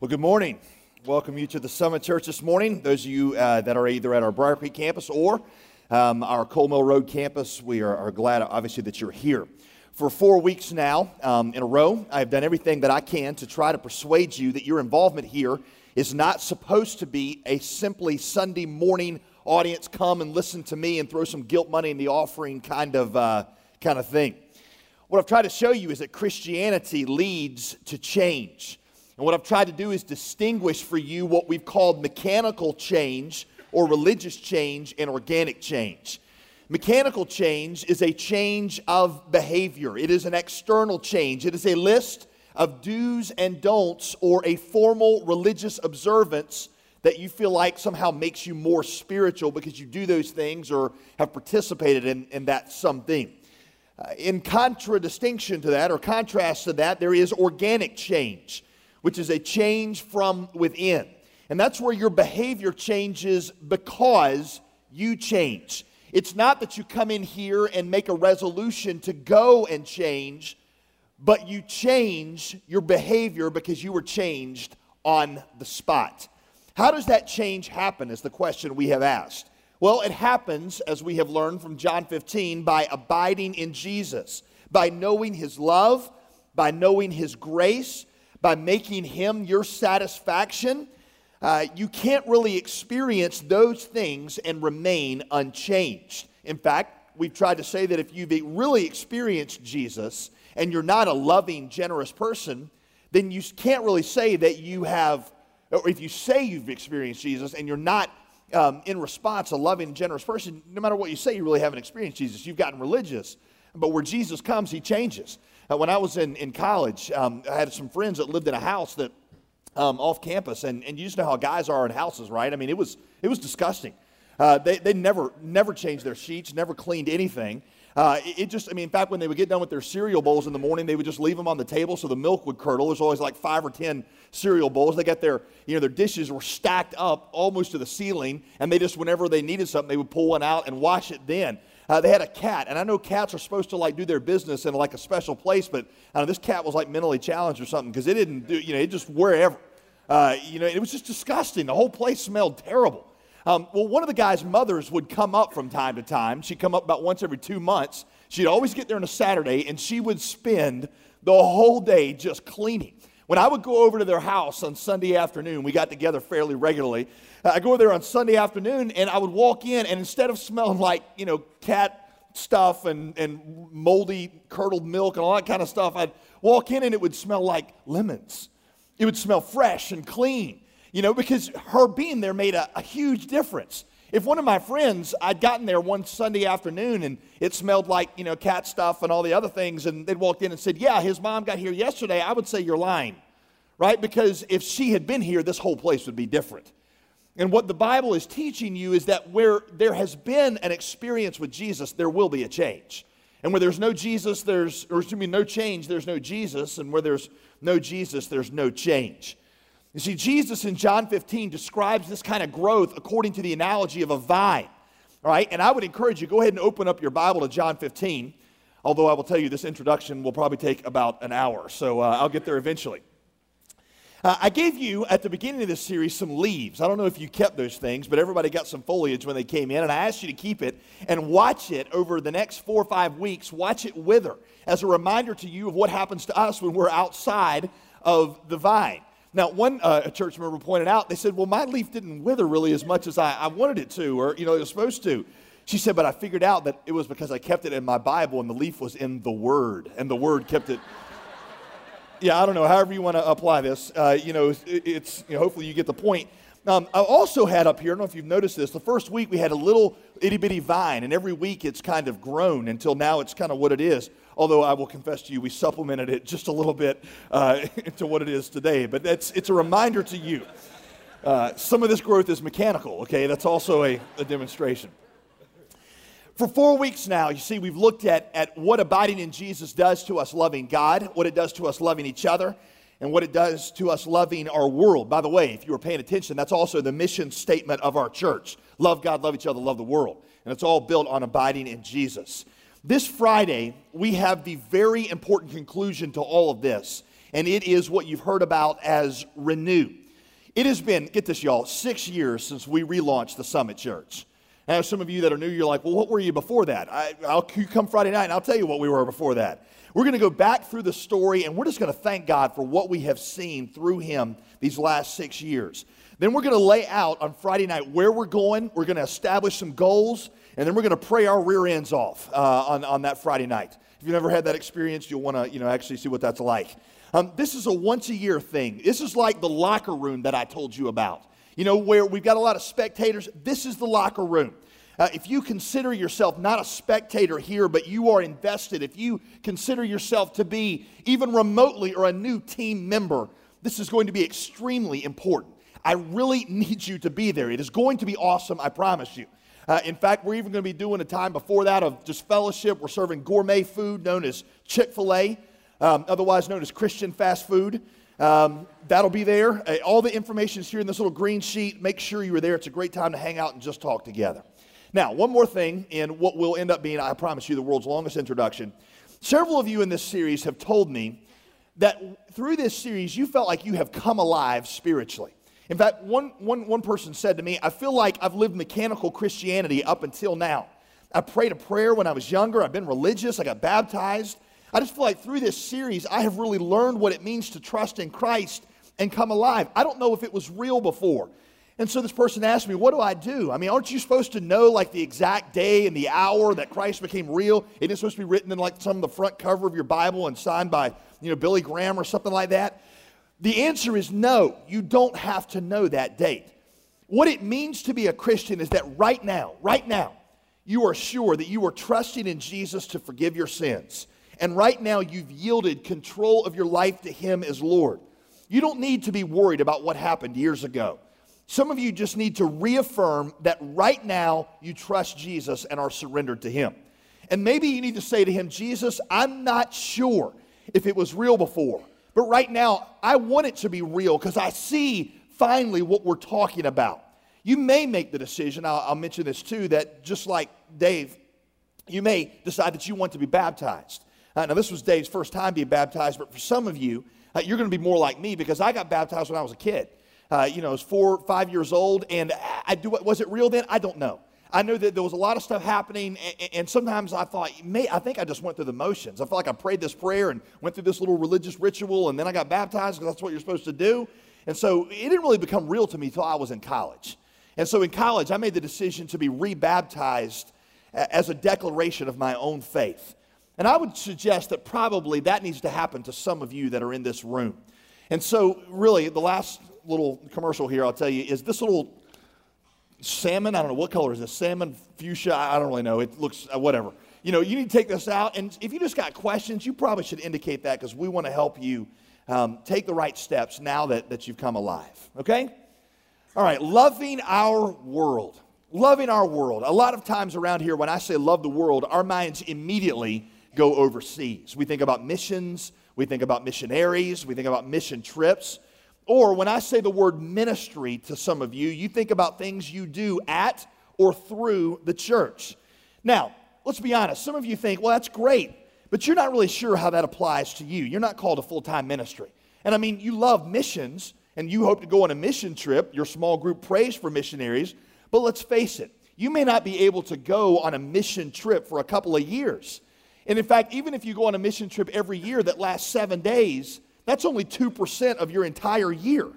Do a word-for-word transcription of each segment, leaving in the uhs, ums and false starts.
Well, good morning. Welcome you to the Summit Church this morning. Those of you uh, that are either at our Briar Creek campus or um, our Coal Mill Road campus, we are, are glad, obviously, that you're here. For four weeks now um, in a row, I've done everything that I can to try to persuade you that your involvement here is not supposed to be a simply Sunday morning audience, come and listen to me and throw some guilt money in the offering kind of uh, kind of thing. What I've tried to show you is that Christianity leads to change. And what I've tried to do is distinguish for you what we've called mechanical change or religious change and organic change. Mechanical change is a change of behavior. It is an external change. It is a list of do's and don'ts or a formal religious observance that you feel like somehow makes you more spiritual because you do those things or have participated in, in that something. Uh, in contradistinction to that or contrast to that, there is organic change, which is a change from within. And that's where your behavior changes because you change. It's not that you come in here and make a resolution to go and change, but you change your behavior because you were changed on the spot. How does that change happen is the question we have asked. Well, it happens, as we have learned from John fifteen, by abiding in Jesus, by knowing His love, by knowing His grace, by making Him your satisfaction. Uh, you can't really experience those things and remain unchanged. In fact, we've tried to say that if you've really experienced Jesus and you're not a loving, generous person, then you can't really say that you have, or if you say you've experienced Jesus and you're not um, in response a loving, generous person, no matter what you say, you really haven't experienced Jesus. You've gotten religious. But where Jesus comes, He changes. Uh, when I was in, in college, um, I had some friends that lived in a house that um, off campus, and, and you just know how guys are in houses, right? I mean, it was it was disgusting. Uh, they they never never changed their sheets, never cleaned anything. Uh, it, it just, I mean, in fact, when they would get done with their cereal bowls in the morning, they would just leave them on the table so the milk would curdle. There's always like five or ten cereal bowls. They got their, you know, their dishes were stacked up almost to the ceiling, and they just, whenever they needed something, they would pull one out and wash it then. Uh, they had a cat, and I know cats are supposed to like do their business in like a special place, but I know this cat was like mentally challenged or something because it didn't do, you know, it just wherever. Uh, you know, it was just disgusting. The whole place smelled terrible. Um, well, one of the guy's mothers would come up from time to time. She'd come up about once every two months. She'd always get there on a Saturday, and she would spend the whole day just cleaning. When I would go over to their house on Sunday afternoon, we got together fairly regularly. Uh, I go over there on Sunday afternoon, and I would walk in, and instead of smelling like, you know, cat stuff and, and moldy curdled milk and all that kind of stuff, I'd walk in, and it would smell like lemons. It would smell fresh and clean, you know, because her being there made a, a huge difference. If one of my friends, I'd gotten there one Sunday afternoon and it smelled like, you know, cat stuff and all the other things, and they'd walked in and said, yeah, his mom got here yesterday, I would say you're lying, right? Because if she had been here, this whole place would be different. And what the Bible is teaching you is that where there has been an experience with Jesus, there will be a change. And where there's no Jesus, there's, or excuse me, no change, there's no Jesus. And where there's no Jesus, there's no change. You see, Jesus in John fifteen describes this kind of growth according to the analogy of a vine. All right, and I would encourage you, go ahead and open up your Bible to John fifteen. Although I will tell you, this introduction will probably take about an hour. So uh, I'll get there eventually. Uh, I gave you, at the beginning of this series, some leaves. I don't know if you kept those things, but everybody got some foliage when they came in, and I asked you to keep it and watch it over the next four or five weeks. Watch it wither as a reminder to you of what happens to us when we're outside of the vine. Now, one uh, a church member pointed out, they said, well, my leaf didn't wither really as much as I, I wanted it to, or, you know, it was supposed to. She said, but I figured out that it was because I kept it in my Bible, and the leaf was in the Word, and the Word kept it. Yeah, I don't know, however you want to apply this, uh, you know, it, it's, you know, hopefully you get the point. Um, I also had up here, I don't know if you've noticed this, the first week we had a little itty-bitty vine, and every week it's kind of grown until now it's kind of what it is. Although I will confess to you, we supplemented it just a little bit uh, into what it is today. But that's, it's a reminder to you. Uh, some of this growth is mechanical, okay? That's also a, a demonstration. For four weeks now, you see, we've looked at, at what abiding in Jesus does to us loving God, what it does to us loving each other, and what it does to us loving our world. By the way, if you were paying attention, that's also the mission statement of our church. Love God, love each other, love the world. And it's all built on abiding in Jesus. This Friday, we have the very important conclusion to all of this. and it is what you've heard about as Renew. It has been, get this y'all, six years since we relaunched the Summit Church. Now, some of you that are new, you're like, well, what were you before that? I, I'll you come Friday night and I'll tell you what we were before that. We're going to go back through the story, and we're just going to thank God for what we have seen through him these last six years. Then we're going to lay out on Friday night where we're going. We're going to establish some goals, and then we're going to pray our rear ends off uh, on, on that Friday night. If you've never had that experience, you'll want to you know, actually see what that's like. Um, this is a once-a-year thing. This is like the locker room that I told you about. You know, where we've got a lot of spectators. This is the locker room. Uh, if you consider yourself not a spectator here, but you are invested, if you consider yourself to be even remotely or a new team member, this is going to be extremely important. I really need you to be there. It is going to be awesome, I promise you. Uh, in fact, we're even going to be doing a time before that of just fellowship. We're serving gourmet food known as Chick-fil-A, um, otherwise known as Christian fast food. Um, that'll be there. Uh, all the information is here in this little green sheet. Make sure you are there. It's a great time to hang out and just talk together. Now, one more thing in what will end up being, I promise you, the world's longest introduction. Several of you in this series have told me that through this series, you felt like you have come alive spiritually. In fact, one, one, one person said to me, I feel like I've lived mechanical Christianity up until now. I prayed a prayer when I was younger. I've been religious. I got baptized. I just feel like through this series, I have really learned what it means to trust in Christ and come alive. I don't know if it was real before. And so this person asked me, what do I do? I mean, aren't you supposed to know like the exact day and the hour that Christ became real? Isn't it supposed to be written in like some of the front cover of your Bible and signed by, you know, Billy Graham or something like that? The answer is no, you don't have to know that date. What it means to be a Christian is that right now, right now, you are sure that you are trusting in Jesus to forgive your sins. And right now, you've yielded control of your life to him as Lord. You don't need to be worried about what happened years ago. Some of you just need to reaffirm that right now you trust Jesus and are surrendered to him. And maybe you need to say to him, Jesus, I'm not sure if it was real before, but right now I want it to be real because I see finally what we're talking about. You may make the decision, I'll, I'll mention this too, that just like Dave, you may decide that you want to be baptized. Uh, now this was Dave's first time being baptized, but for some of you, uh, you're going to be more like me because I got baptized when I was a kid. Uh, you know, I was four, five years old, and I do. Was it real then? I don't know. I know that there was a lot of stuff happening, and, and sometimes I thought, may, I think I just went through the motions. I felt like I prayed this prayer and went through this little religious ritual, and then I got baptized because that's what you're supposed to do. And so it didn't really become real to me until I was in college. And so in college, I made the decision to be rebaptized as a declaration of my own faith. And I would suggest that probably that needs to happen to some of you that are in this room. And so really, the last little commercial here I'll tell you is this little salmon, I don't know what color is this, salmon, fuchsia, I don't really know, it looks, uh, whatever. You know, you need to take this out, and if you just got questions, you probably should indicate that because we want to help you um, take the right steps now that, that you've come alive, okay? All right, loving our world. Loving our world. A lot of times around here, when I say love the world, our minds immediately go overseas. We think about missions, we think about missionaries, we think about mission trips. Or when I say the word ministry to some of you, you think about things you do at or through the church. Now, let's be honest. Some of you think, well, that's great, but you're not really sure how that applies to you. You're not called a full-time ministry. And I mean, you love missions, and you hope to go on a mission trip. Your small group prays for missionaries. But let's face it, you may not be able to go on a mission trip for a couple of years. And in fact, even if you go on a mission trip every year that lasts seven days, that's only two percent of your entire year.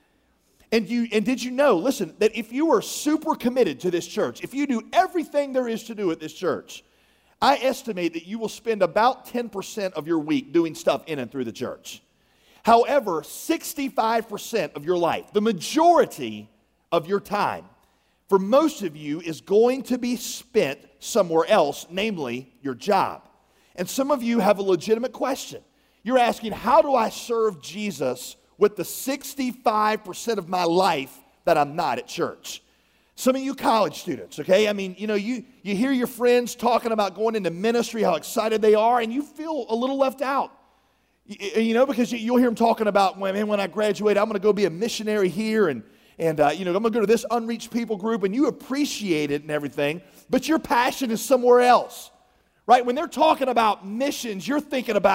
And you and did you know, listen, that if you are super committed to this church, if you do everything there is to do at this church, I estimate that you will spend about ten percent of your week doing stuff in and through the church. However, sixty-five percent of your life, the majority of your time, for most of you is going to be spent somewhere else, namely your job. And some of you have a legitimate question. You're asking, how do I serve Jesus with the sixty-five percent of my life that I'm not at church? Some of you college students, okay? I mean, you know, you, you hear your friends talking about going into ministry, how excited they are, and you feel a little left out. You, you know, because you, you'll hear them talking about, well, man, when I graduate, I'm going to go be a missionary here, and, and uh, you know, I'm going to go to this unreached people group, and you appreciate it and everything, but your passion is somewhere else, right? When they're talking about missions, you're thinking about,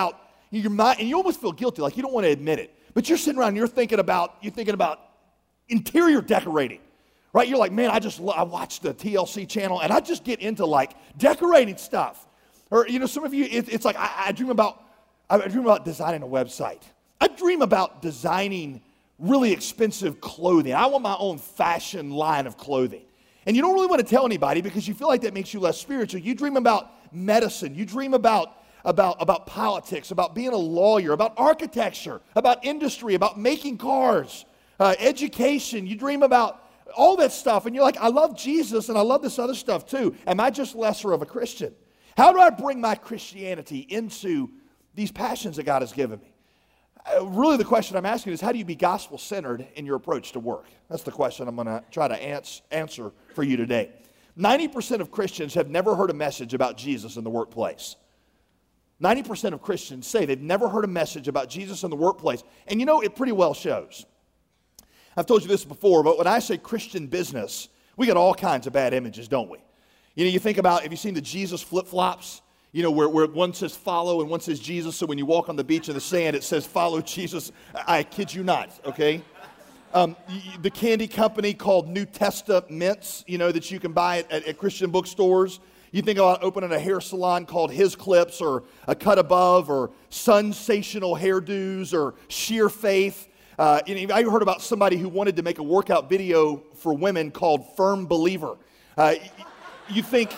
your mind, and you almost feel guilty, like you don't want to admit it. But you're sitting around and you're thinking about, you're thinking about interior decorating, right? You're like, man, I just, I watch the T L C channel and I just get into like decorating stuff. Or, you know, some of you, it, it's like, I, I dream about, I dream about designing a website. I dream about designing really expensive clothing. I want my own fashion line of clothing. And you don't really want to tell anybody because you feel like that makes you less spiritual. You dream about medicine. You dream about About, about politics, about being a lawyer, about architecture, about industry, about making cars, uh, education. You dream about all that stuff, and you're like, I love Jesus, and I love this other stuff too. Am I just lesser of a Christian? How do I bring my Christianity into these passions that God has given me? Uh, really, the question I'm asking is, how do you be gospel-centered in your approach to work? That's the question I'm going to try to ans- answer for you today. ninety percent of Christians have never heard a message about Jesus in the workplace. ninety percent of Christians say they've never heard a message about Jesus in the workplace. And you know, it pretty well shows. I've told you this before, but when I say Christian business, we got all kinds of bad images, don't we? You know, you think about, have you seen the Jesus flip-flops? You know, where, where one says follow and one says Jesus, so when you walk on the beach in the sand, it says follow Jesus. I, I kid you not, okay? Um, the candy company called New Testa mints, you know, that you can buy at, at, at Christian bookstores. You think about opening a hair salon called His Clips or A Cut Above or Sensational Hairdos or Sheer Faith. Uh, you know, I heard about somebody who wanted to make a workout video for women called Firm Believer. Uh, you think...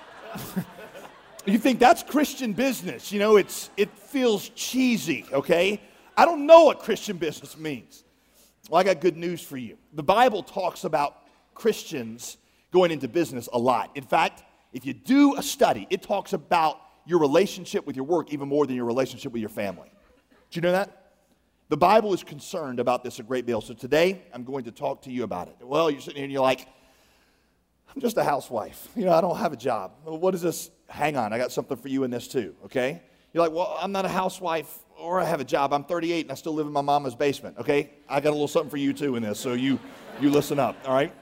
You think that's Christian business. You know, it's it feels cheesy, okay? I don't know what Christian business means. Well, I got good news for you. The Bible talks about Christians going into business a lot. In fact, if you do a study, it talks about your relationship with your work even more than your relationship with your family. Did you know that? The Bible is concerned about this a great deal. So today, I'm going to talk to you about it. Well, you're sitting here and you're like, I'm just a housewife. You know, I don't have a job. Well, what is this? Hang on, I got something for you in this too, okay? You're like, well, I'm not a housewife or I have a job. I'm thirty-eight and I still live in my mama's basement, okay? I got a little something for you too in this, so you, you listen up, all right?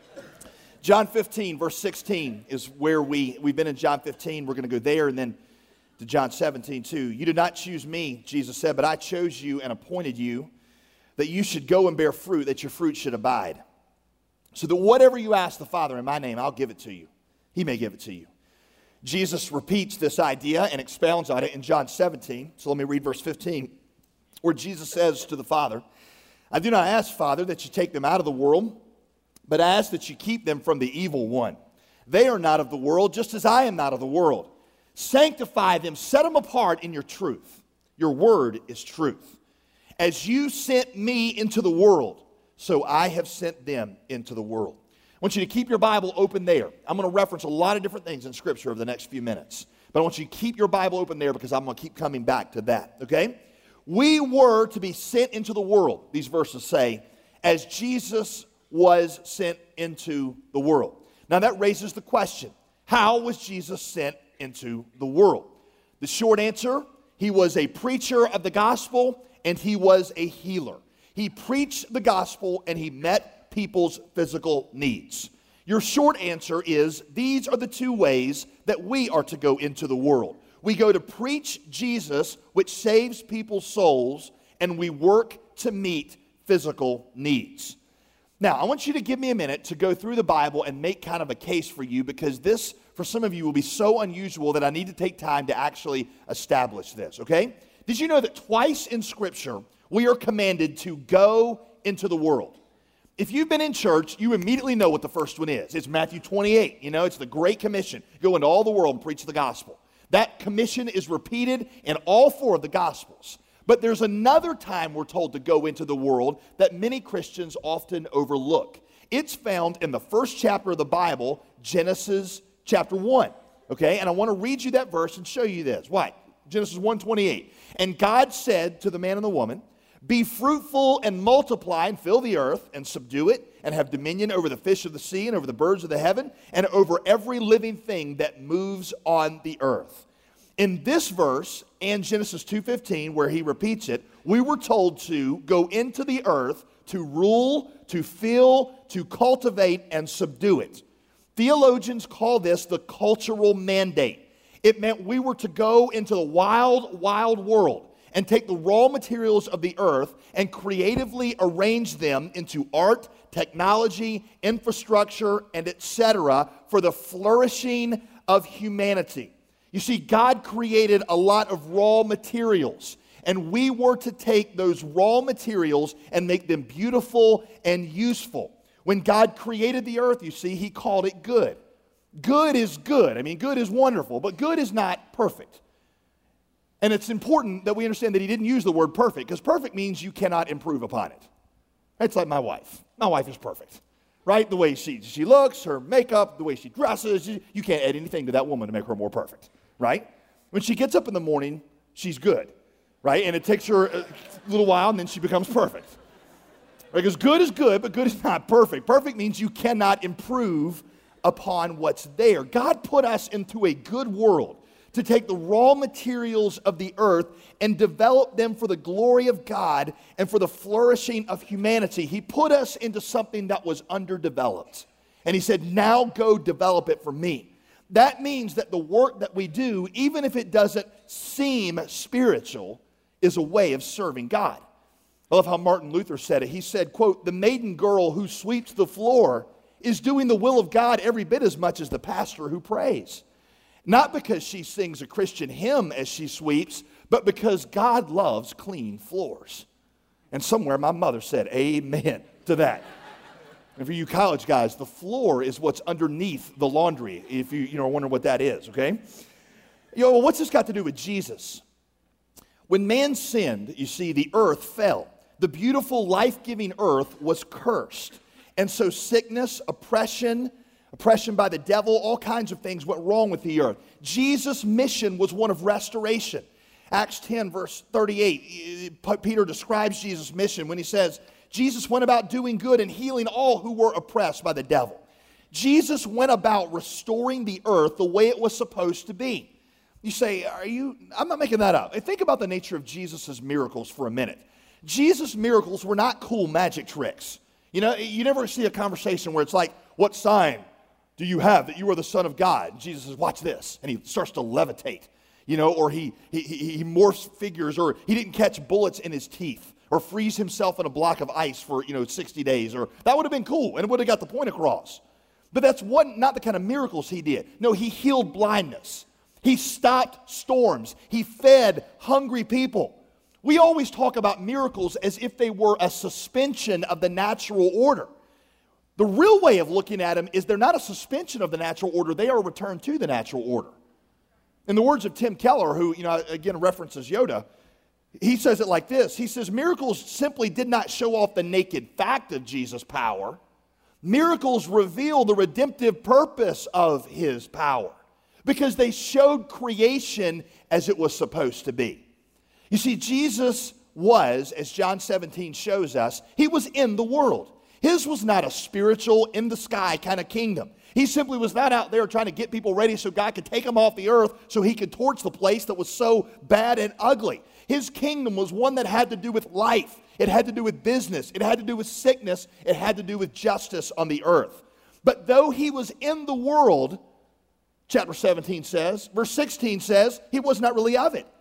John fifteen, verse sixteen is where we, we've been in John fifteen. We're going to go there and then to John seventeen too. You did not choose me, Jesus said, but I chose you and appointed you that you should go and bear fruit, that your fruit should abide. So that whatever you ask the Father in my name, I'll give it to you. He may give it to you. Jesus repeats this idea and expounds on it in John seventeen. So let me read verse fifteen, where Jesus says to the Father, I do not ask, Father, that you take them out of the world, but I ask that you keep them from the evil one. They are not of the world, just as I am not of the world. Sanctify them, set them apart in your truth. Your word is truth. As you sent me into the world, so I have sent them into the world. I want you to keep your Bible open there. I'm going to reference a lot of different things in Scripture over the next few minutes. But I want you to keep your Bible open there because I'm going to keep coming back to that, okay? We were to be sent into the world, these verses say, as Jesus was sent into the world. Now that raises the question, how was Jesus sent into the world? The short answer, he was a preacher of the gospel and he was a healer. He preached the gospel and he met people's physical needs. Your short answer is these are the two ways that we are to go into the world. We go to preach Jesus, which saves people's souls, and we work to meet physical needs. Now, I want you to give me a minute to go through the Bible and make kind of a case for you because this, for some of you, will be so unusual that I need to take time to actually establish this, okay? Did you know that twice in Scripture we are commanded to go into the world? If you've been in church, you immediately know what the first one is. It's Matthew twenty-eight. You know, it's the Great Commission. Go into all the world and preach the gospel. That commission is repeated in all four of the Gospels. But there's another time we're told to go into the world that many Christians often overlook. It's found in the first chapter of the Bible, Genesis chapter one. Okay, and I want to read you that verse and show you this. Why? Genesis one twenty-eight. And God said to the man and the woman, be fruitful and multiply and fill the earth and subdue it and have dominion over the fish of the sea and over the birds of the heaven and over every living thing that moves on the earth. In this verse and Genesis two fifteen, where he repeats it, we were told to go into the earth to rule, to fill, to cultivate, and subdue it. Theologians call this the cultural mandate. It meant we were to go into the wild, wild world and take the raw materials of the earth and creatively arrange them into art, technology, infrastructure, and et cetera for the flourishing of humanity. You see, God created a lot of raw materials, and we were to take those raw materials and make them beautiful and useful. When God created the earth, you see, he called it good. Good is good. I mean, good is wonderful, but good is not perfect. And it's important that we understand that he didn't use the word perfect, because perfect means you cannot improve upon it. It's like my wife. My wife is perfect, right? The way she, she looks, her makeup, the way she dresses, you, you can't add anything to that woman to make her more perfect, right? When she gets up in the morning, she's good, right? And it takes her a little while, and then she becomes perfect. Right? Because good is good, but good is not perfect. Perfect means you cannot improve upon what's there. God put us into a good world to take the raw materials of the earth and develop them for the glory of God and for the flourishing of humanity. He put us into something that was underdeveloped. And he said, now go develop it for me. That means that the work that we do, even if it doesn't seem spiritual, is a way of serving God. I love how Martin Luther said it. He said, quote, "The maiden girl who sweeps the floor is doing the will of God every bit as much as the pastor who prays. Not because she sings a Christian hymn as she sweeps, but because God loves clean floors." And somewhere my mother said amen to that. And for you college guys, the floor is what's underneath the laundry, if you, you know, wonder what that is, okay? You know, well, what's this got to do with Jesus? When man sinned, you see, the earth fell. The beautiful, life-giving earth was cursed. And so sickness, oppression, oppression by the devil, all kinds of things went wrong with the earth. Jesus' mission was one of restoration. Acts ten, verse thirty-eight, Peter describes Jesus' mission when he says, Jesus went about doing good and healing all who were oppressed by the devil. Jesus went about restoring the earth the way it was supposed to be. You say, are you, I'm not making that up. Think about the nature of Jesus' miracles for a minute. Jesus' miracles were not cool magic tricks. You know, you never see a conversation where it's like, what sign do you have that you are the Son of God? And Jesus says, watch this. And he starts to levitate, you know, or he, he, he morphs figures, or he didn't catch bullets in his teeth, or freeze himself in a block of ice for, you know, sixty days. Or that would have been cool, and it would have got the point across. But that's one, not the kind of miracles he did. No, he healed blindness. He stopped storms. He fed hungry people. We always talk about miracles as if they were a suspension of the natural order. The real way of looking at them is they're not a suspension of the natural order, they are a return to the natural order. In the words of Tim Keller, who, you know, again references Yoda, he says it like this. He says, miracles simply did not show off the naked fact of Jesus' power. Miracles reveal the redemptive purpose of his power, because they showed creation as it was supposed to be. You see, Jesus was, as John seventeen shows us, he was in the world. His was not a spiritual, in the sky kind of kingdom. He simply was not out there trying to get people ready so God could take them off the earth so he could torch the place that was so bad and ugly. His kingdom was one that had to do with life. It had to do with business. It had to do with sickness. It had to do with justice on the earth. But though he was in the world, chapter seventeen says, verse sixteen says, he was not really of it.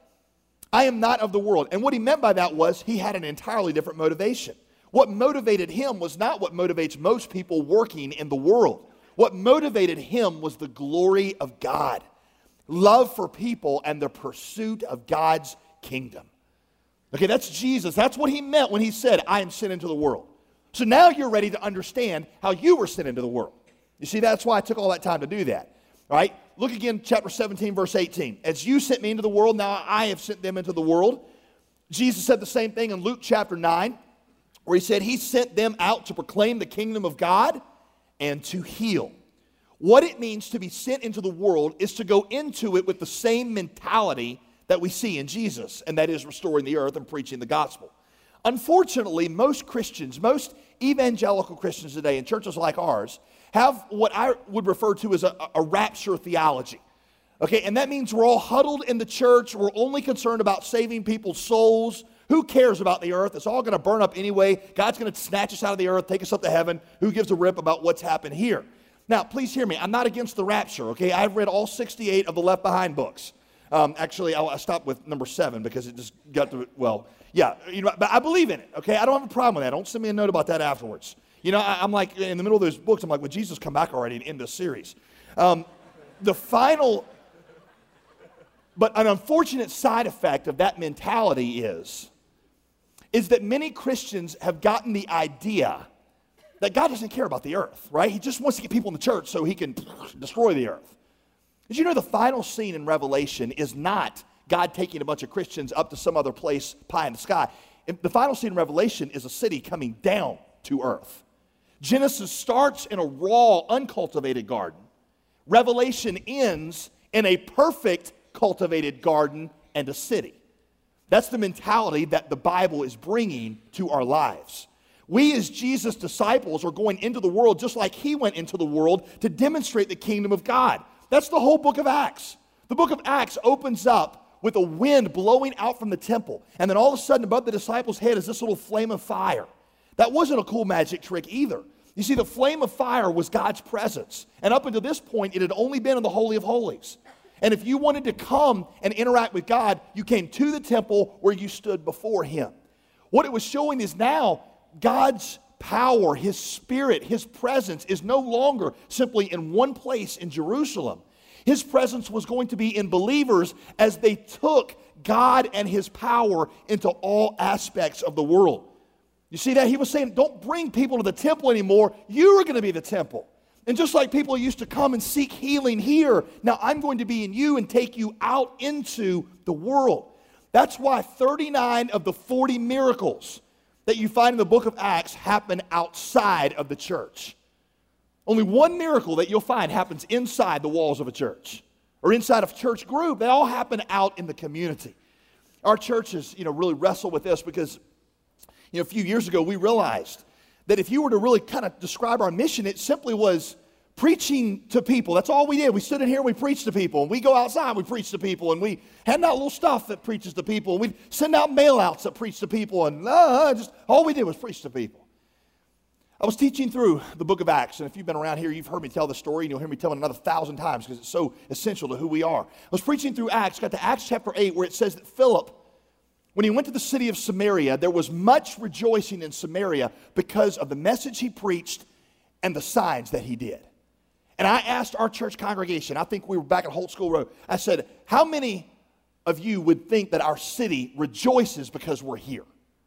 I am not of the world. And what he meant by that was he had an entirely different motivation. What motivated him was not what motivates most people working in the world. What motivated him was the glory of God, love for people, and the pursuit of God's kingdom. Okay, that's Jesus. That's what he meant when he said, I am sent into the world. So now you're ready to understand how you were sent into the world. You see, that's why I took all that time to do that. All right, look again, chapter seventeen, verse eighteen. As you sent me into the world, now I have sent them into the world. Jesus said the same thing in Luke chapter nine, where he said he sent them out to proclaim the kingdom of God and to heal. What it means to be sent into the world is to go into it with the same mentality that we see in Jesus, and that is restoring the earth and preaching the gospel. Unfortunately, most Christians, most evangelical Christians today in churches like ours, have what I would refer to as a, a rapture theology. Okay, and that means we're all huddled in the church. We're only concerned about saving people's souls. Who cares about the earth? It's all going to burn up anyway. God's going to snatch us out of the earth, take us up to heaven. Who gives a rip about what's happened here? Now, please hear me. I'm not against the rapture, okay? I've read all sixty-eight of the Left Behind books. Um, actually, I'll, I'll stop with number seven because it just got to, well, yeah, you know, but I believe in it, okay? I don't have a problem with that. Don't send me a note about that afterwards. You know, I, I'm like, in the middle of those books, I'm like, would Jesus come back already and end this series? Um, the final, but an unfortunate side effect of that mentality is, is that many Christians have gotten the idea that God doesn't care about the earth, right? He just wants to get people in the church so he can destroy the earth. Did you know the final scene in Revelation is not God taking a bunch of Christians up to some other place, pie in the sky? The final scene in Revelation is a city coming down to earth. Genesis starts in a raw, uncultivated garden. Revelation ends in a perfect, cultivated garden and a city. That's the mentality that the Bible is bringing to our lives. We as Jesus' disciples are going into the world just like he went into the world to demonstrate the kingdom of God. That's the whole book of Acts. The book of Acts opens up with a wind blowing out from the temple. And then all of a sudden above the disciples' head is this little flame of fire. That wasn't a cool magic trick either. You see, the flame of fire was God's presence. And up until this point, it had only been in the Holy of Holies. And if you wanted to come and interact with God, you came to the temple where you stood before him. What it was showing is now God's power, his spirit, his presence is no longer simply in one place in Jerusalem. His presence was going to be in believers as they took God and his power into all aspects of the world. You see that? He was saying, don't bring people to the temple anymore. You are going to be the temple. And just like people used to come and seek healing here, now I'm going to be in you and take you out into the world. That's why thirty-nine of the forty miracles that you find in the book of Acts happen outside of the church. Only one miracle that you'll find happens inside the walls of a church or inside of a church group. They all happen out in the community. Our churches, you know, really wrestle with this because, you know, a few years ago we realized that if you were to really kind of describe our mission, it simply was preaching to people. That's all we did. We stood in here, we preached to people. And we go outside, we preach to people. And we hand out little stuff that preaches to people. And we'd send out mail outs that preach to people. And uh, just all we did was preach to people. I was teaching through the book of Acts. And if you've been around here, you've heard me tell the story. And you'll hear me tell it another thousand times because it's so essential to who we are. I was preaching through Acts, got to Acts chapter eight, where it says that Philip, when he went to the city of Samaria, there was much rejoicing in Samaria because of the message he preached and the signs that he did. And I asked our church congregation, I think we were back at Holt School Road, I said, how many of you would think that our city rejoices because we're here?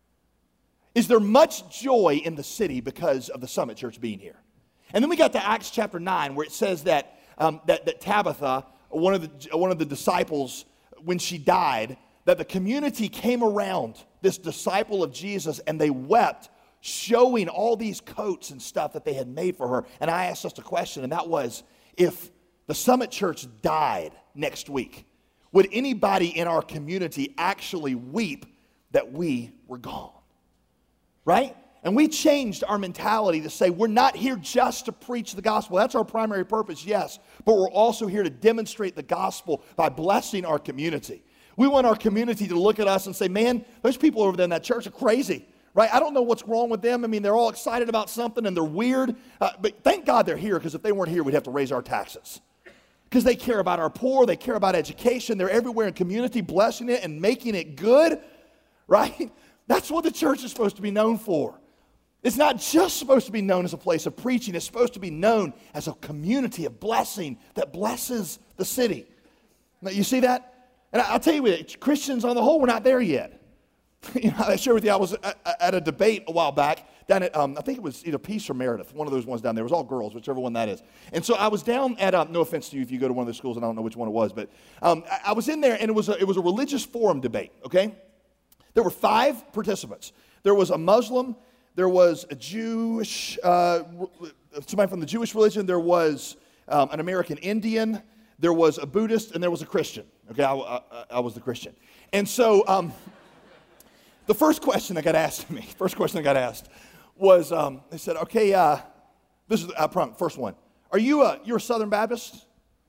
Is there much joy in the city because of the Summit Church being here? And then we got to Acts chapter nine, where it says that, um, that, that Tabitha, one of, the, one of the disciples, when she died, that the community came around this disciple of Jesus and they wept, showing all these coats and stuff that they had made for her. And I asked us a question, and that was, if the Summit Church died next week, would anybody in our community actually weep that we were gone? Right? And we changed our mentality to say we're not here just to preach the gospel. That's our primary purpose, yes. But we're also here to demonstrate the gospel by blessing our community. We want our community to look at us and say, man, those people over there in that church are crazy. Right? I don't know what's wrong with them. I mean, they're all excited about something and they're weird. Uh, but thank God they're here, because if they weren't here, we'd have to raise our taxes. Because they care about our poor. They care about education. They're everywhere in community, blessing it and making it good. Right? That's what the church is supposed to be known for. It's not just supposed to be known as a place of preaching. It's supposed to be known as a community of blessing that blesses the city. Now, you see that? And I'll tell you what, Christians on the whole, we're not there yet. You know, I shared with you, I was at, at a debate a while back down at, um, I think it was either Peace or Meredith, one of those ones down there. It was all girls, whichever one that is. And so I was down at, um, no offense to you if you go to one of those schools and I don't know which one it was, but um, I, I was in there and it was, a, it was a religious forum debate, okay? There were five participants. There was a Muslim, there was a Jewish, uh, somebody from the Jewish religion, there was um, an American Indian, there was a Buddhist, and there was a Christian. Okay, I, I, I was the Christian. And so... Um, The first question that got asked to me, first question that got asked was, um, they said, okay, uh, this is the uh, first one. Are you a, you're a Southern Baptist?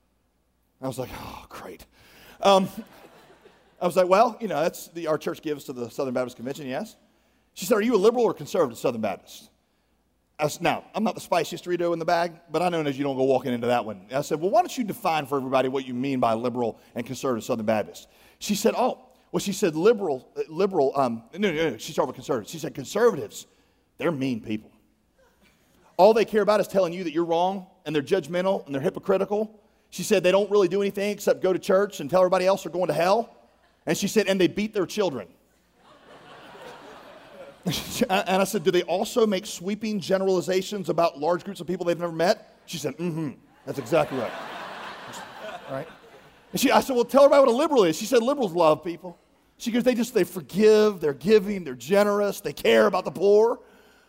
I was like, oh, great. Um, I was like, well, you know, that's the, our church gives to the Southern Baptist Convention, yes. She said, are you a liberal or conservative Southern Baptist? I said, now, I'm not the spiciest Dorito in the bag, but I know as you don't go walking into that one. I said, well, why don't you define for everybody what you mean by liberal and conservative Southern Baptist? She said, oh, well, she said liberal, liberal, um, no, no, no, she started with conservatives. She said conservatives, they're mean people. All they care about is telling you that you're wrong, and they're judgmental, and they're hypocritical. She said they don't really do anything except go to church and tell everybody else they're going to hell. And she said, and they beat their children. And I said, do they also make sweeping generalizations about large groups of people they've never met? She said, mm-hmm, that's exactly right. All right. And she, I said, well, tell everybody what a liberal is. She said, liberals love people. She goes, they just, they forgive, they're giving, they're generous, they care about the poor.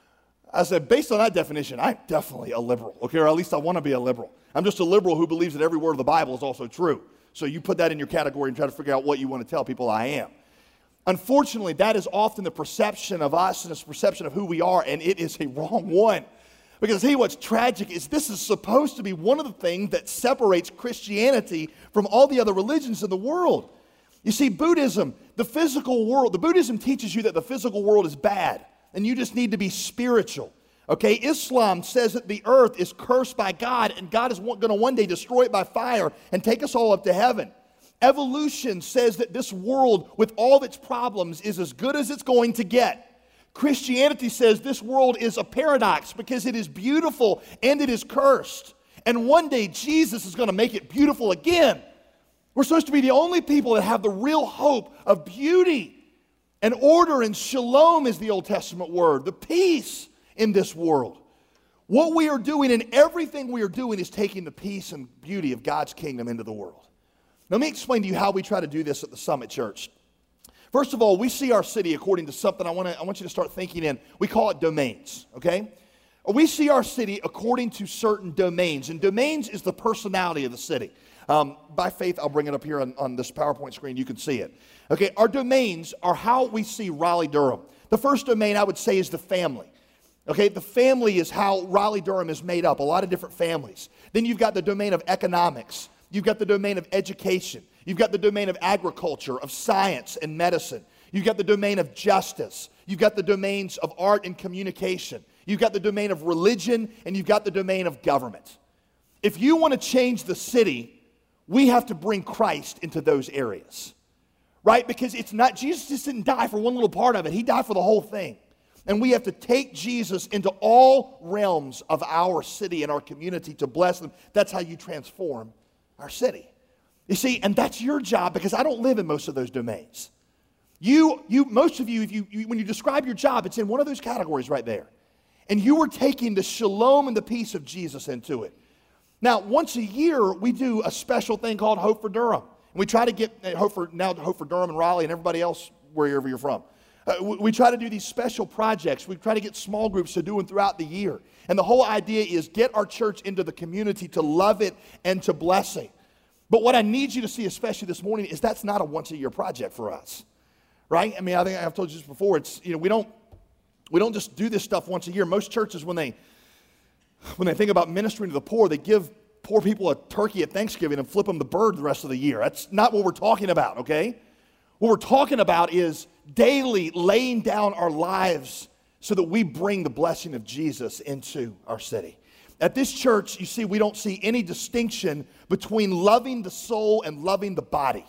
I said, based on that definition, I'm definitely a liberal, okay, or at least I want to be a liberal. I'm just a liberal who believes that every word of the Bible is also true. So you put that in your category and try to figure out what you want to tell people I am. Unfortunately, that is often the perception of us and it's perception of who we are, and it is a wrong one. Because I'll tell you what's tragic is this is supposed to be one of the things that separates Christianity from all the other religions in the world. You see, Buddhism, the physical world, the Buddhism teaches you that the physical world is bad, and you just need to be spiritual. Okay, Islam says that the earth is cursed by God, and God is going to one day destroy it by fire and take us all up to heaven. Evolution says that this world, with all of its problems, is as good as it's going to get. Christianity says this world is a paradox because it is beautiful and it is cursed. And one day Jesus is going to make it beautiful again. We're supposed to be the only people that have the real hope of beauty and order, and shalom is the Old Testament word, the peace in this world. What we are doing and everything we are doing is taking the peace and beauty of God's kingdom into the world. Let me explain to you how we try to do this at the Summit Church. First of all, we see our city according to something I want to I want you to start thinking in. We call it domains, okay? We see our city according to certain domains, and domains is the personality of the city. Um, by faith, I'll bring it up here on, on this PowerPoint screen. You can see it. Okay, our domains are how we see Raleigh-Durham. The first domain I would say is the family. Okay, the family is how Raleigh-Durham is made up, a lot of different families. Then you've got the domain of economics. You've got the domain of education. You've got the domain of agriculture, of science and medicine. You've got the domain of justice. You've got the domains of art and communication. You've got the domain of religion, and you've got the domain of government. If you want to change the city, we have to bring Christ into those areas, right? Because it's not, Jesus just didn't die for one little part of it. He died for the whole thing. And we have to take Jesus into all realms of our city and our community to bless them. That's how you transform our city. You see, and that's your job, because I don't live in most of those domains. You, you, most of you, if you, you, when you describe your job, it's in one of those categories right there. And you are taking the shalom and the peace of Jesus into it. Now, once a year, we do a special thing called Hope for Durham. And we try to get uh, Hope for, now Hope for Durham and Raleigh and everybody else, wherever you're from. Uh, we, we try to do these special projects. We try to get small groups to do them throughout the year. And the whole idea is get our church into the community to love it and to bless it. But what I need you to see, especially this morning, is that's not a once-a-year project for us, right? I mean, I think I've told you this before. It's, you know, we don't we don't just do this stuff once a year. Most churches, when they when they think about ministering to the poor, they give poor people a turkey at Thanksgiving and flip them the bird the rest of the year. That's not what we're talking about, okay? What we're talking about is daily laying down our lives so that we bring the blessing of Jesus into our city. At this church, you see, we don't see any distinction between loving the soul and loving the body.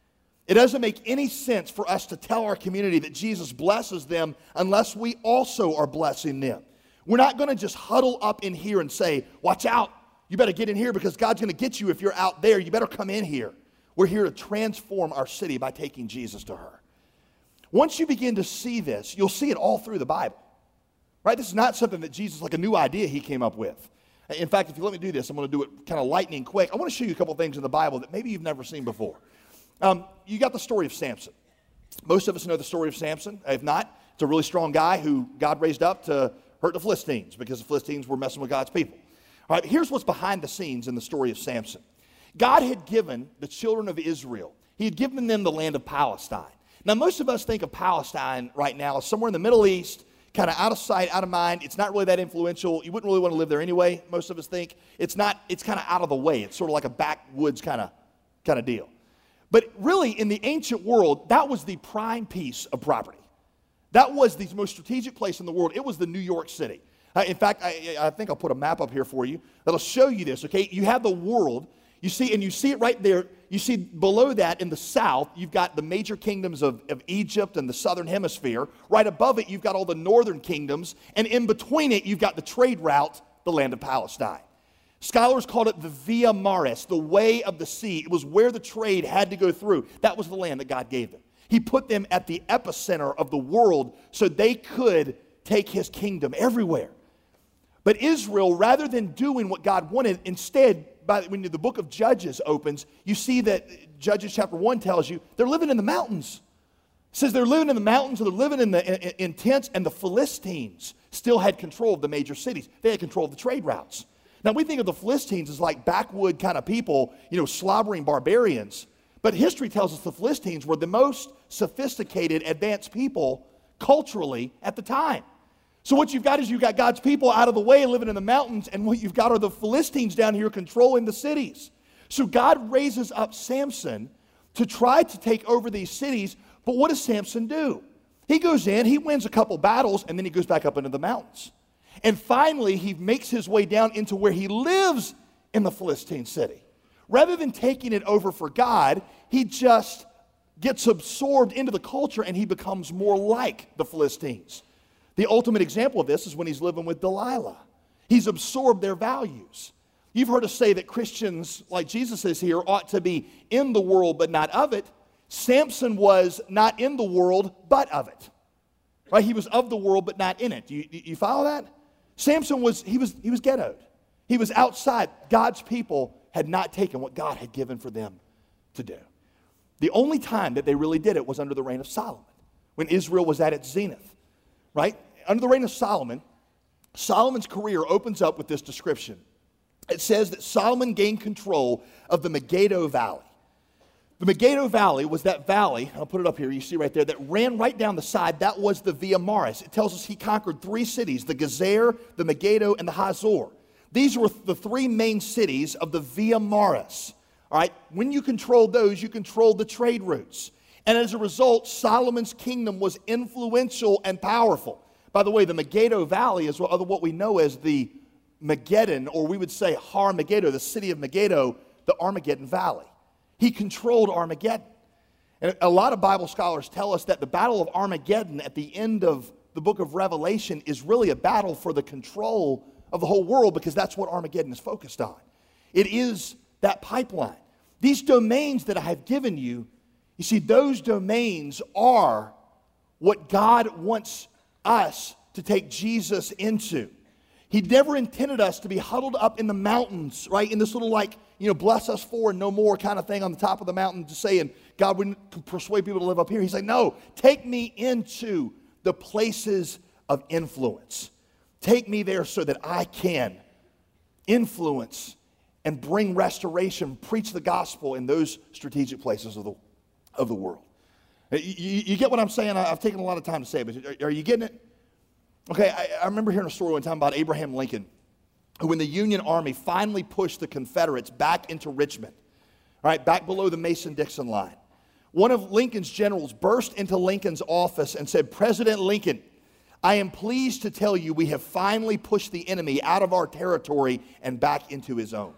It doesn't make any sense for us to tell our community that Jesus blesses them unless we also are blessing them. We're not going to just huddle up in here and say, watch out, you better get in here because God's going to get you if you're out there. You better come in here. We're here to transform our city by taking Jesus to her. Once you begin to see this, you'll see it all through the Bible. Right? This is not something that Jesus, like a new idea he came up with. In fact, if you let me do this, I'm going to do it kind of lightning quick. I want to show you a couple things in the Bible that maybe you've never seen before. Um, you got the story of Samson. Most of us know the story of Samson. If not, it's a really strong guy who God raised up to hurt the Philistines because the Philistines were messing with God's people. All right, here's what's behind the scenes in the story of Samson. God had given the children of Israel, he had given them the land of Palestine. Now, most of us think of Palestine right now as somewhere in the Middle East, kind of out of sight, out of mind. It's not really that influential. You wouldn't really want to live there anyway, most of us think. It's not, it's kind of out of the way. It's sort of like a backwoods kind of kind of deal. But really, in the ancient world, that was the prime piece of property. That was the most strategic place in the world. It was the New York City. Uh, in fact, I, I think I'll put a map up here for you that'll show you this, okay? You have the world, you see, and you see it right there. You see below that in the south, you've got the major kingdoms of, of Egypt and the southern hemisphere. Right above it, you've got all the northern kingdoms. And in between it, you've got the trade route, the land of Palestine. Scholars called it the Via Maris, the way of the sea. It was where the trade had to go through. That was the land that God gave them. He put them at the epicenter of the world so they could take his kingdom everywhere. But Israel, rather than doing what God wanted, instead, by, when the book of Judges opens, you see that Judges chapter one tells you they're living in the mountains. It says they're living in the mountains, or they're living in, the, in, in tents, and the Philistines still had control of the major cities. They had control of the trade routes. Now, we think of the Philistines as like backwood kind of people, you know, slobbering barbarians. But history tells us the Philistines were the most sophisticated, advanced people culturally at the time. So what you've got is you've got God's people out of the way living in the mountains, and what you've got are the Philistines down here controlling the cities. So God raises up Samson to try to take over these cities, but what does Samson do? He goes in, he wins a couple battles, and then he goes back up into the mountains. And finally, he makes his way down into where he lives in the Philistine city. Rather than taking it over for God, he just gets absorbed into the culture, and he becomes more like the Philistines. The ultimate example of this is when he's living with Delilah. He's absorbed their values. You've heard us say that Christians, like Jesus says here, ought to be in the world but not of it. Samson was not in the world but of it. Right? He was of the world but not in it. Do you, you follow that? Samson was, he was, he was ghettoed. He was outside. God's people had not taken what God had given for them to do. The only time that they really did it was under the reign of Solomon, when Israel was at its zenith. Right? Under the reign of Solomon, Solomon's career opens up with this description. It says that Solomon gained control of the Megiddo Valley. The Megiddo Valley was that valley, I'll put it up here, you see right there, that ran right down the side. That was the Via Maris. It tells us he conquered three cities, the Gezer, the Megiddo, and the Hazor. These were the three main cities of the Via Maris. All right? When you controlled those, you controlled the trade routes. And as a result, Solomon's kingdom was influential and powerful. By the way, the Megiddo Valley is what we know as the Megiddon, or we would say Har Megiddo, the city of Megiddo, the Armageddon Valley. He controlled Armageddon. And a lot of Bible scholars tell us that the Battle of Armageddon at the end of the book of Revelation is really a battle for the control of the whole world, because that's what Armageddon is focused on. It is that pipeline. These domains that I have given you, you see, those domains are what God wants us to take Jesus into. He never intended us to be huddled up in the mountains, right? In this little, like, you know, bless us for and no more kind of thing on the top of the mountain, just saying, God wouldn't persuade people to live up here. He's like, no, take me into the places of influence. Take me there so that I can influence and bring restoration, preach the gospel in those strategic places of the, of the world. You, you, you get what I'm saying? I've taken a lot of time to say it, but are, are you getting it? Okay, I, I remember hearing a story one time about Abraham Lincoln, who when the Union Army finally pushed the Confederates back into Richmond, all right, back below the Mason-Dixon line, one of Lincoln's generals burst into Lincoln's office and said, President Lincoln, I am pleased to tell you we have finally pushed the enemy out of our territory and back into his own.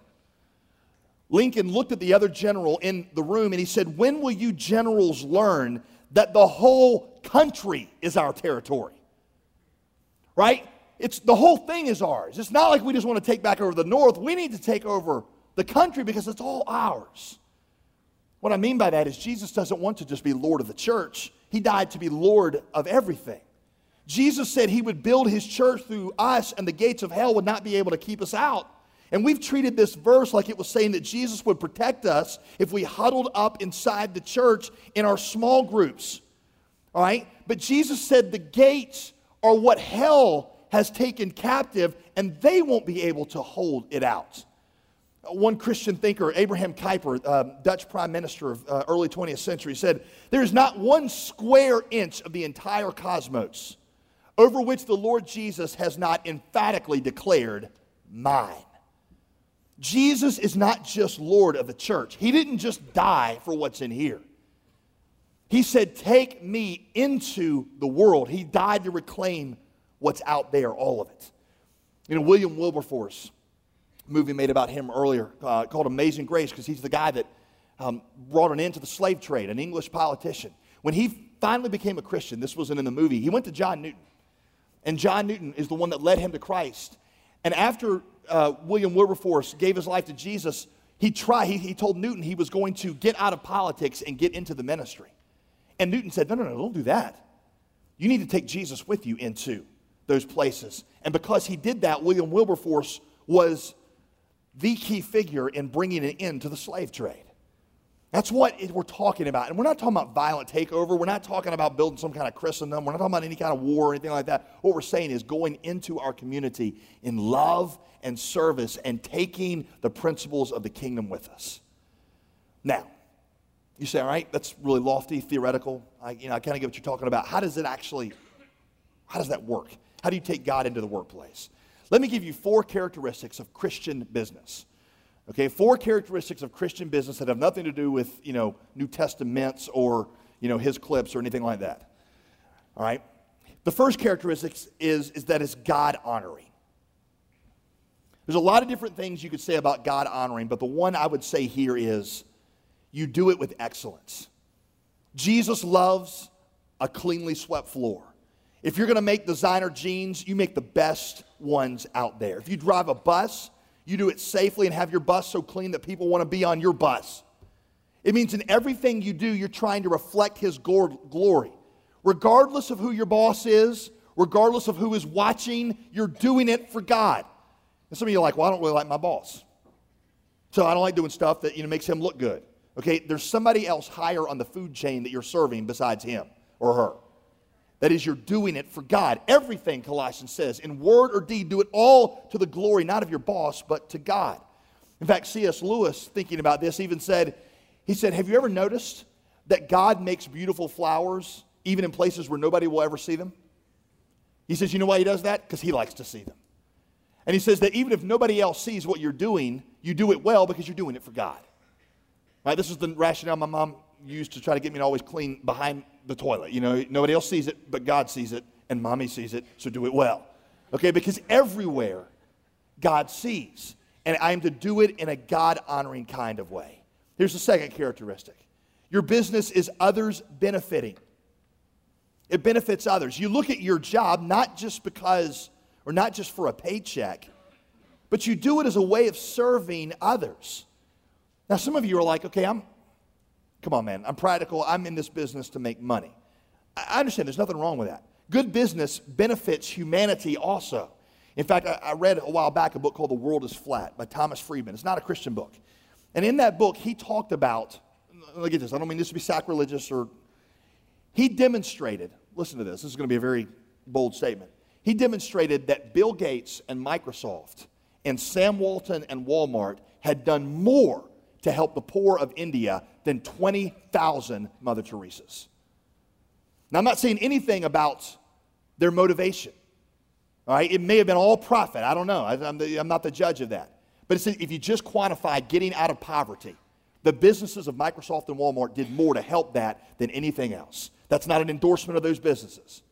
Lincoln looked at the other general in the room and he said, when will you generals learn that the whole country is our territory? Right? It's the whole thing is ours. It's not like we just want to take back over the North. We need to take over the country because it's all ours. What I mean by that is Jesus doesn't want to just be Lord of the church. He died to be Lord of everything. Jesus said he would build his church through us and the gates of hell would not be able to keep us out. And we've treated this verse like it was saying that Jesus would protect us if we huddled up inside the church in our small groups. All right? But Jesus said the gates are what hell has taken captive, and they won't be able to hold it out. One Christian thinker, Abraham Kuyper, uh, Dutch prime minister of uh, early twentieth century, said, there is not one square inch of the entire cosmos over which the Lord Jesus has not emphatically declared mine. Jesus is not just Lord of the church. He didn't just die for what's in here. He said, take me into the world. He died to reclaim what's out there, all of it. You know, William Wilberforce, a movie made about him earlier uh, called Amazing Grace, because he's the guy that um, brought an end to the slave trade, an English politician. When he finally became a Christian, this wasn't in the movie, he went to John Newton. And John Newton is the one that led him to Christ. And after uh, William Wilberforce gave his life to Jesus, he tried. He, he told Newton he was going to get out of politics and get into the ministry. And Newton said, no, no, no, don't do that. You need to take Jesus with you into those places. And because he did that, William Wilberforce was the key figure in bringing an end to the slave trade. That's what it, we're talking about. And we're not talking about violent takeover. We're not talking about building some kind of Christendom. We're not talking about any kind of war or anything like that. What we're saying is going into our community in love and service and taking the principles of the kingdom with us. Now, you say, all right, that's really lofty, theoretical. I, you know, I kind of get what you're talking about. How does it actually, how does that work? How do you take God into the workplace? Let me give you four characteristics of Christian business. Okay, four characteristics of Christian business that have nothing to do with, you know, New Testaments or, you know, his clips or anything like that. All right? The first characteristic is, is that it's God-honoring. There's a lot of different things you could say about God-honoring, but the one I would say here is you do it with excellence. Jesus loves a cleanly swept floor. If you're going to make designer jeans, you make the best ones out there. If you drive a bus, you do it safely and have your bus so clean that people want to be on your bus. It means in everything you do, you're trying to reflect his glory. Regardless of who your boss is, regardless of who is watching, you're doing it for God. And some of you are like, well, I don't really like my boss. So I don't like doing stuff that, you know, makes him look good. Okay, there's somebody else higher on the food chain that you're serving besides him or her. That is, you're doing it for God. Everything, Colossians says, in word or deed, do it all to the glory, not of your boss, but to God. In fact, C S Lewis, thinking about this, even said, he said, have you ever noticed that God makes beautiful flowers even in places where nobody will ever see them? He says, you know why he does that? Because he likes to see them. And he says that even if nobody else sees what you're doing, you do it well because you're doing it for God. Right? This is the rationale my mom used to try to get me to always clean behind the toilet. You know, nobody else sees it, but God sees it, and mommy sees it, so do it well. Okay, because everywhere God sees, and I am to do it in a God-honoring kind of way. Here's the second characteristic. Your business is others benefiting. It benefits others. You look at your job not just because, or not just for a paycheck, but you do it as a way of serving others. Now, some of you are like, okay, I'm, come on, man, I'm practical. I'm in this business to make money. I understand there's nothing wrong with that. Good business benefits humanity also. In fact, I, I read a while back a book called The World is Flat by Thomas Friedman. It's not a Christian book. And in that book, he talked about, look at this, I don't mean this to be sacrilegious or, he demonstrated, listen to this, this is going to be a very bold statement. He demonstrated that Bill Gates and Microsoft and Sam Walton and Walmart had done more to help the poor of India than twenty thousand Mother Teresas. Now, I'm not saying anything about their motivation. All right, it may have been all profit. I don't know. I, I'm, the, I'm not the judge of that. But it's, if you just quantify getting out of poverty, the businesses of Microsoft and Walmart did more to help that than anything else. That's not an endorsement of those businesses.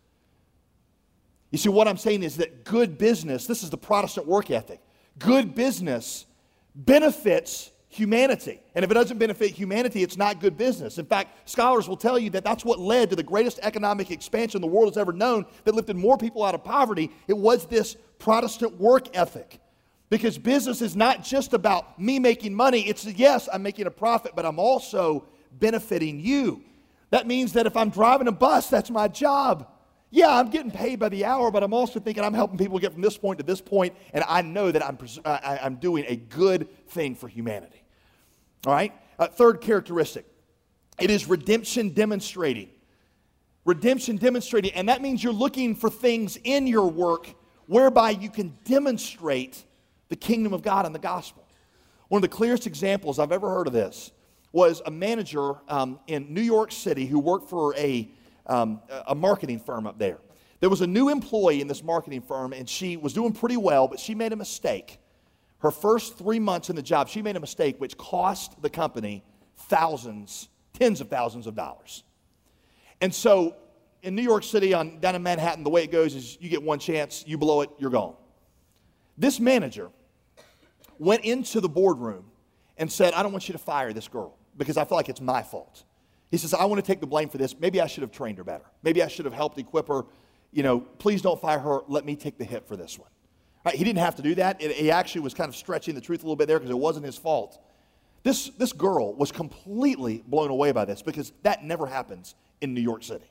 You see, what I'm saying is that good business, this is the Protestant work ethic, good business benefits humanity. And if it doesn't benefit humanity, it's not good business. In fact, scholars will tell you that that's what led to the greatest economic expansion the world has ever known, that lifted more people out of poverty. It was this Protestant work ethic. Because business is not just about me making money. It's, yes, I'm making a profit, but I'm also benefiting you. That means that if I'm driving a bus, that's my job. Yeah, I'm getting paid by the hour, but I'm also thinking I'm helping people get from this point to this point, and I know that I'm, I, I'm doing a good thing for humanity. All right? Uh, third characteristic, it is redemption demonstrating. Redemption demonstrating, and that means you're looking for things in your work whereby you can demonstrate the kingdom of God and the gospel. One of the clearest examples I've ever heard of this was a manager um, in New York City who worked for a Um, a marketing firm up there. There was a new employee in this marketing firm, and she was doing pretty well, but she made a mistake. Her first three months in the job, she made a mistake which cost the company thousands, tens of thousands of dollars. And so in New York City, on, down in Manhattan, the way it goes is you get one chance, you blow it, you're gone. This manager went into the boardroom and said, I don't want you to fire this girl because I feel like it's my fault. He says, I want to take the blame for this. Maybe I should have trained her better. Maybe I should have helped equip her. You know, please don't fire her. Let me take the hit for this one. Right? He didn't have to do that. It, he actually was kind of stretching the truth a little bit there because it wasn't his fault. This, this girl was completely blown away by this because that never happens in New York City.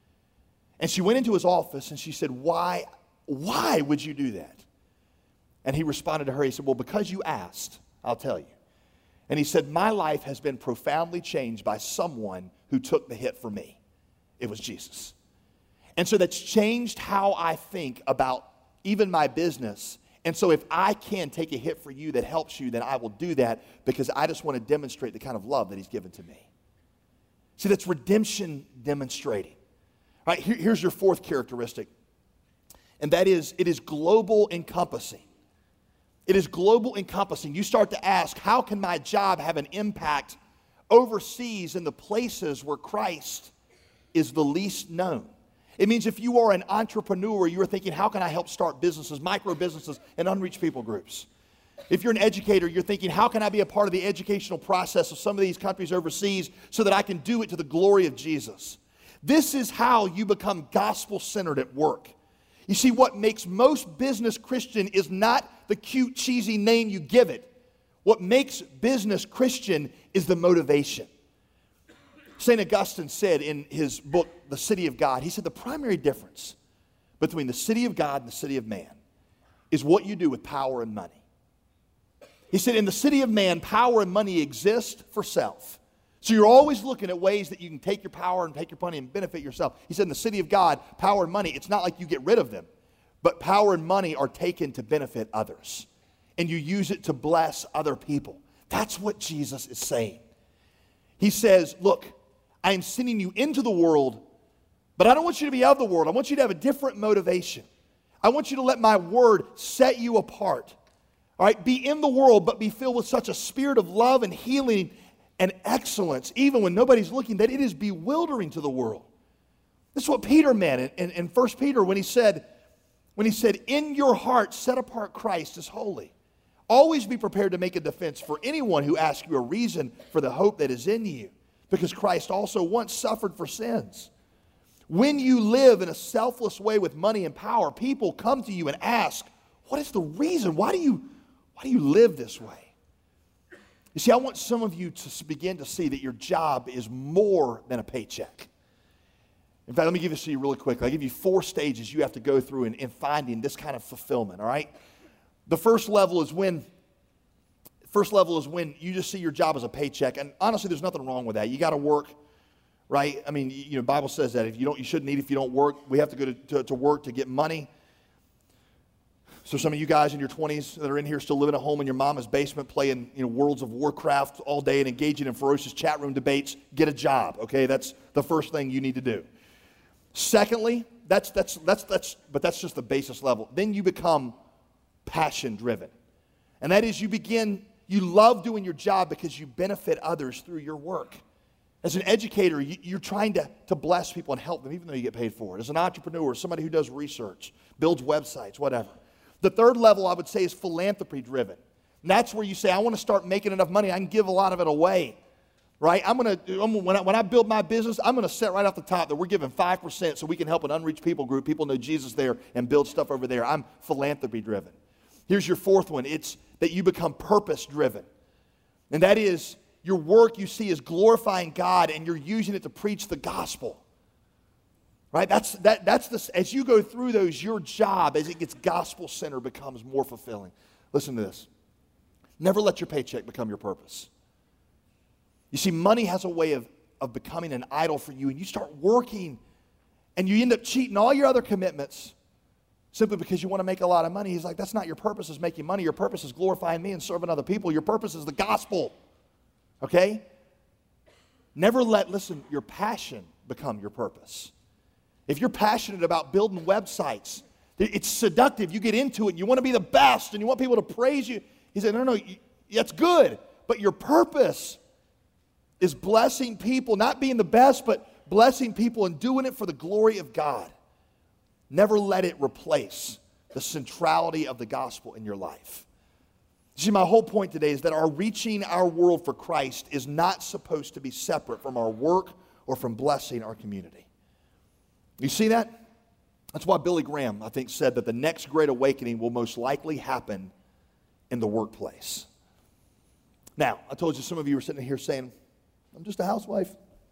And she went into his office and she said, why, why would you do that? And he responded to her, he said, well, because you asked, I'll tell you. And he said, my life has been profoundly changed by someone who took the hit for me. It was Jesus. And so that's changed how I think about even my business. And so if I can take a hit for you that helps you, then I will do that because I just want to demonstrate the kind of love that he's given to me. See, that's redemption demonstrating. All right, here, here's your fourth characteristic, and that is it is global encompassing. It is global encompassing. You start to ask, how can my job have an impact overseas in the places where Christ is the least known? It means if you are an entrepreneur, you are thinking, how can I help start businesses, micro businesses, and unreached people groups? If you're an educator, you're thinking, how can I be a part of the educational process of some of these countries overseas so that I can do it to the glory of Jesus? This is how you become gospel-centered at work. You see, what makes most business Christian is not the cute, cheesy name you give it. What makes business Christian is the motivation. Saint Augustine said in his book, The City of God, he said the primary difference between the city of God and the city of man is what you do with power and money. He said in the city of man, power and money exist for self. So you're always looking at ways that you can take your power and take your money and benefit yourself. He said in the city of God, power and money, it's not like you get rid of them, but power and money are taken to benefit others. And you use it to bless other people. That's what Jesus is saying. He says, look, I am sending you into the world, but I don't want you to be of the world. I want you to have a different motivation. I want you to let my word set you apart. All right, be in the world, but be filled with such a spirit of love and healing and excellence, even when nobody's looking, that it is bewildering to the world. This is what Peter meant in, in, in First Peter when he said, when he said, in your heart set apart Christ as holy. Always be prepared to make a defense for anyone who asks you a reason for the hope that is in you, because Christ also once suffered for sins. When you live in a selfless way with money and power, people come to you and ask, what is the reason? Why do you, why do you live this way? You see, I want some of you to begin to see that your job is more than a paycheck. In fact, let me give this to you really quick. I'll give you four stages you have to go through in, in finding this kind of fulfillment, all right? The first level is when, first level is when you just see your job as a paycheck. And honestly, there's nothing wrong with that. You got to work, right? I mean, you know, the Bible says that if you don't, you shouldn't eat if you don't work. We have to go to, to, to work to get money. So some of you guys in your twenties that are in here still living at home in your mama's basement playing, you know, Worlds of Warcraft all day and engaging in ferocious chat room debates, get a job, okay? That's the first thing you need to do. Secondly, that's, that's, that's, that's, but that's just the basis level. Then you become passion driven. And that is you begin, you love doing your job because you benefit others through your work. As an educator, you, you're trying to, to bless people and help them even though you get paid for it. As an entrepreneur, somebody who does research, builds websites, whatever. The third level, I would say, is philanthropy driven. And that's where you say, I want to start making enough money, I can give a lot of it away. Right? I'm going to, I'm, when, I, when I build my business, I'm going to set right off the top that we're giving five percent so we can help an unreached people group. People know Jesus there and build stuff over there. I'm philanthropy driven. Here's your fourth one. It's that you become purpose driven. And that is your work you see is glorifying God and you're using it to preach the gospel. Right? That's, that, that's the, as you go through those, your job, as it gets gospel-centered, becomes more fulfilling. Listen to this. Never let your paycheck become your purpose. You see, money has a way of, of becoming an idol for you, and you start working, and you end up cheating all your other commitments simply because you want to make a lot of money. He's like, that's not your purpose is making money. Your purpose is glorifying me and serving other people. Your purpose is the gospel. Okay? Never let, listen, your passion become your purpose. If you're passionate about building websites, it's seductive. You get into it, and you want to be the best, and you want people to praise you. He said, no, no, no, that's good, but your purpose is blessing people, not being the best, but blessing people and doing it for the glory of God. Never let it replace the centrality of the gospel in your life. See, my whole point today is that our reaching our world for Christ is not supposed to be separate from our work or from blessing our community. You see that? That's why Billy Graham, I think, said that the next great awakening will most likely happen in the workplace. Now, I told you some of you were sitting here saying, I'm just a housewife.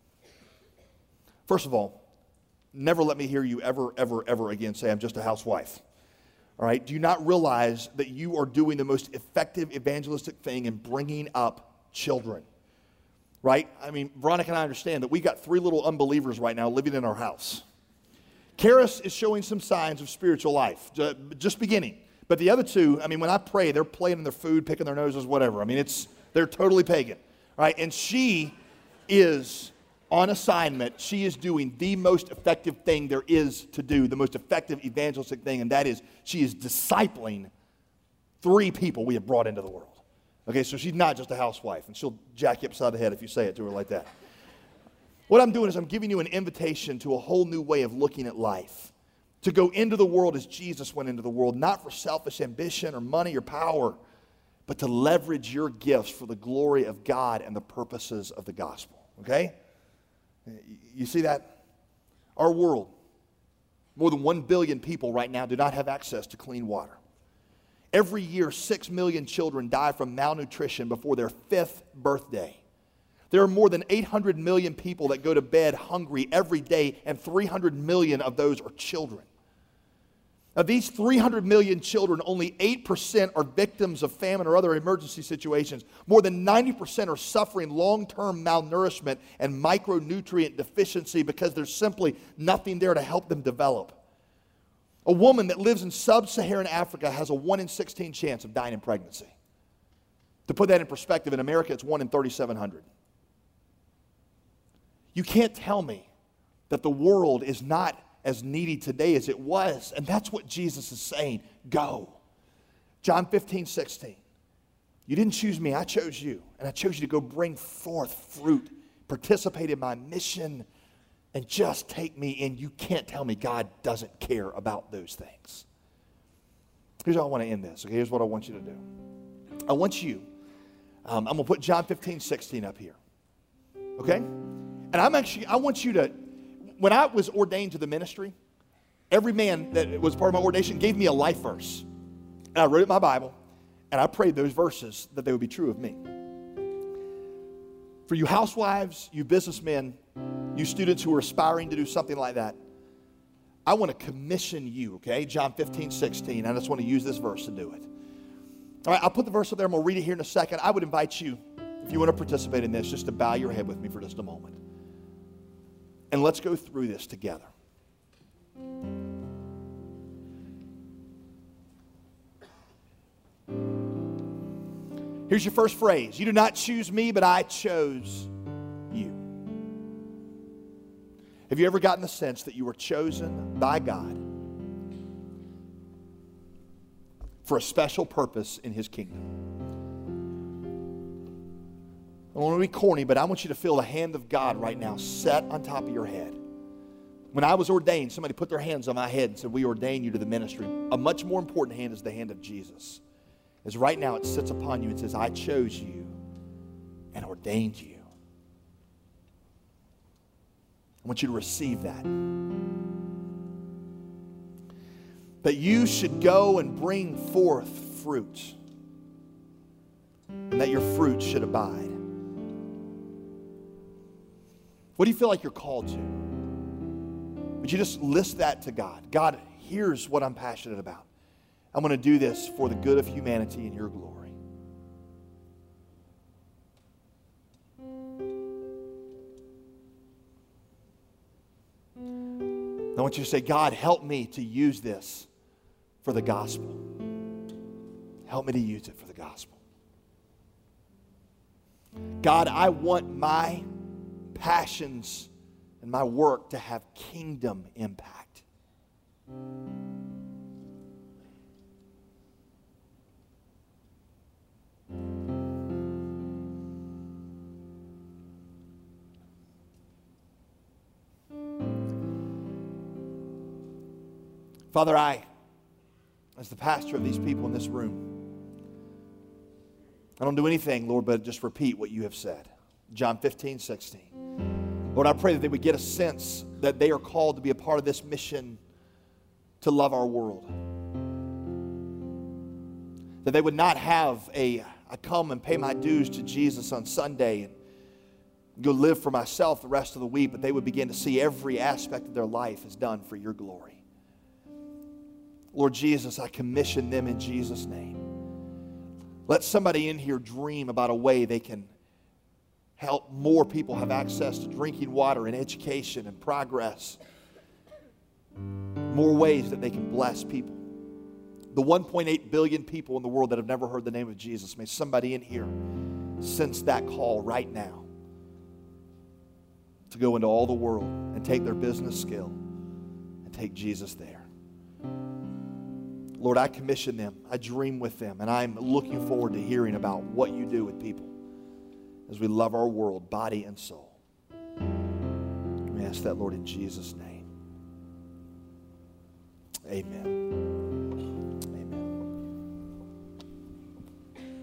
First of all, never let me hear you ever, ever, ever again say, I'm just a housewife. All right? Do you not realize that you are doing the most effective evangelistic thing in bringing up children? Right? I mean, Veronica and I understand that we got three little unbelievers right now living in our house. Karis is showing some signs of spiritual life, just beginning. But the other two, I mean, when I pray, they're playing in their food, picking their noses, whatever. I mean, it's they're totally pagan, right? And she is on assignment. She is doing the most effective thing there is to do, the most effective evangelistic thing, and that is she is discipling three people we have brought into the world. Okay, so she's not just a housewife, and she'll jack you upside the head if you say it to her like that. What I'm doing is I'm giving you an invitation to a whole new way of looking at life, to go into the world as Jesus went into the world, not for selfish ambition or money or power, but to leverage your gifts for the glory of God and the purposes of the gospel, okay? You see that? Our world, more than one billion people right now do not have access to clean water. Every year, six million children die from malnutrition before their fifth birthday. There are more than eight hundred million people that go to bed hungry every day, and three hundred million of those are children. Of these three hundred million children, only eight percent are victims of famine or other emergency situations. More than ninety percent are suffering long-term malnourishment and micronutrient deficiency because there's simply nothing there to help them develop. A woman that lives in sub-Saharan Africa has a one in sixteen chance of dying in pregnancy. To put that in perspective, in America, it's one in thirty-seven hundred. You can't tell me that the world is not as needy today as it was. And that's what Jesus is saying. Go. John fifteen, sixteen. You didn't choose me, I chose you. And I chose you to go bring forth fruit, participate in my mission, and just take me in. You can't tell me God doesn't care about those things. Here's how I want to end this. Okay, here's what I want you to do. I want you, um, I'm going to put John fifteen, sixteen up here. Okay? And I'm actually, I want you to, when I was ordained to the ministry, every man that was part of my ordination gave me a life verse. And I wrote it in my Bible, and I prayed those verses that they would be true of me. For you housewives, you businessmen, you students who are aspiring to do something like that, I want to commission you, okay? John fifteen, sixteen. I just want to use this verse to do it. All right, I'll put the verse up there. I'm going to read it here in a second. I would invite you, if you want to participate in this, just to bow your head with me for just a moment. And let's go through this together. Here's your first phrase. You do not choose me, but I chose you. Have you ever gotten the sense that you were chosen by God for a special purpose in His kingdom? I don't want to be corny, but I want you to feel the hand of God right now set on top of your head. When I was ordained, somebody put their hands on my head and said, we ordain you to the ministry. A much more important hand is the hand of Jesus. As right now it sits upon you and says, I chose you and ordained you. I want you to receive that. That you should go and bring forth fruit, and that your fruit should abide. What do you feel like you're called to? Would you just list that to God? God, here's what I'm passionate about. I'm going to do this for the good of humanity and your glory. I want you to say, God, help me to use this for the gospel. Help me to use it for the gospel. God, I want my passions and my work to have kingdom impact. Father, I, as the pastor of these people in this room, I don't do anything, Lord, but just repeat what you have said. John fifteen, sixteen. Lord, I pray that they would get a sense that they are called to be a part of this mission to love our world. That they would not have a, I come and pay my dues to Jesus on Sunday and go live for myself the rest of the week, but they would begin to see every aspect of their life is done for your glory. Lord Jesus, I commission them in Jesus' name. Let somebody in here dream about a way they can help more people have access to drinking water and education and progress. More ways that they can bless people. The one point eight billion people in the world that have never heard the name of Jesus, may somebody in here sense that call right now to go into all the world and take their business skill and take Jesus there. Lord, I commission them. I dream with them. And I'm looking forward to hearing about what you do with people as we love our world, body and soul. We ask that, Lord, in Jesus' name. Amen.